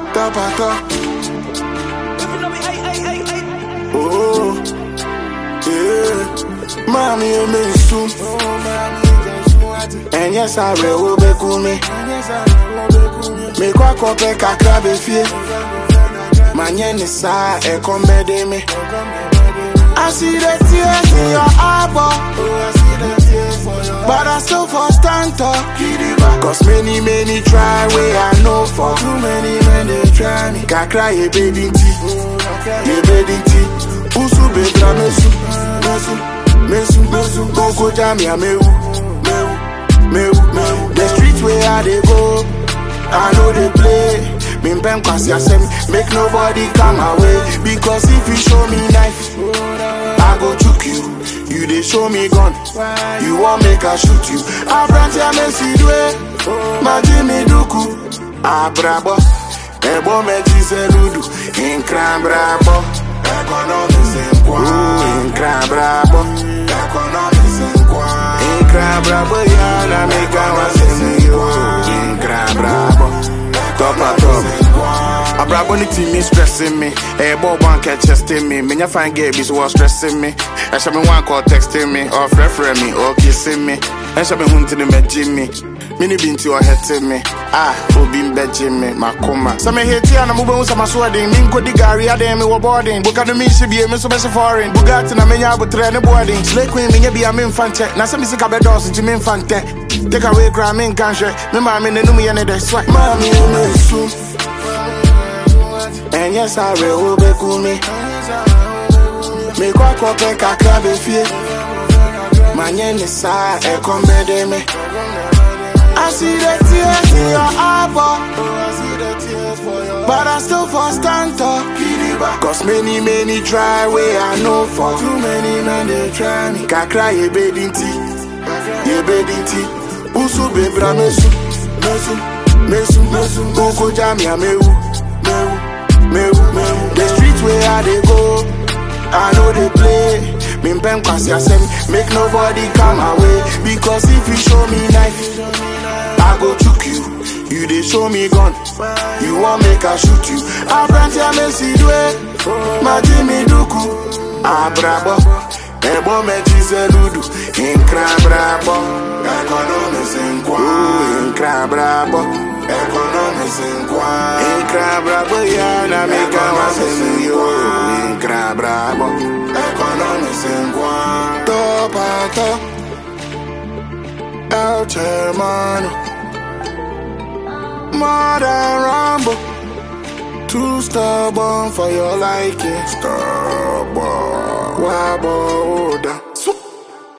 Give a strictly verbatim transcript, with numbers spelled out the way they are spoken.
top a top. Oh, yeah. Mommy, you me soon. And yes, I will be cool me. Me kwa kope kakra be fie. Manye ni sa e komede me. I see the tears in your eyeball, but I still for stand up. Cause many, many try where I know for. Too many men they try me. Kakra ye baby tea, ye baby tea. Usu bedra mesu, mesu, mesu, mesu. Boko jam ya mewu, mewu, mewu, mewu. The streets where I they go, I know they play. Min pen kwasi asem, make nobody come away. Because if you show me knife, I go choke you. You they show me gun, you won't make I shoot you. I branch ya me see dwe, ma Jimmy duku. Ah brabo, ebo me jise ludu. In cram brabo, economics in kwa. In cram brabo, economics in kwa. In cram brabo ya na make I was in you. In cram brabo. Top a top. A brabo ni team is stressing me. A ball one catch chesting me. Me fine game is what stressing me. I shall be one call texting me or referring me or kissing me. I shall be hunting me Jimmy. Mini binti or hitting me. Ah, who been begging me, my coma. Some hate here and I'm moving some sweating. Minko di Gary, I didn't me boarding. Book at the me should be a miss of foreign. Bugatti and I may have a train boarding. Slay queen, me be a min fan check. Now some sick of a dozen to min fan tech. Take away crime in country. Me mommy, the me and the swag. Mommy, you may soon. And yes, I will be cool me. Me kwa kope kakra be fie. Manye ni sa e komede me. I see the tears in your eyeball, but I still for stand up. Cause many, many try where I know for. Too many men they try me. Kakra ye bedin tea, ye bedin tea. Usu bebra mesu, mesu, mesu, mesu. Boko jam ya mewu, mewu, mewu, mewu. The streets where I they go, I know they play. Min pen kwasi asem, make nobody come away. Because if you show me knife, I go choke you. You they show me gun, you won't make I shoot you. I branch ya me see dwe, ma Jimmy duku. Ah brabo, ebo me jise ludu. In cram brabo, economics in kwa. In cram brabo, economics in kwa. In cram brabo ya na make I was in you. In cram brabo, economics in kwa. Top a top, El Hermano. More than Rambo, too stubborn for your liking. Stubborn, wobble,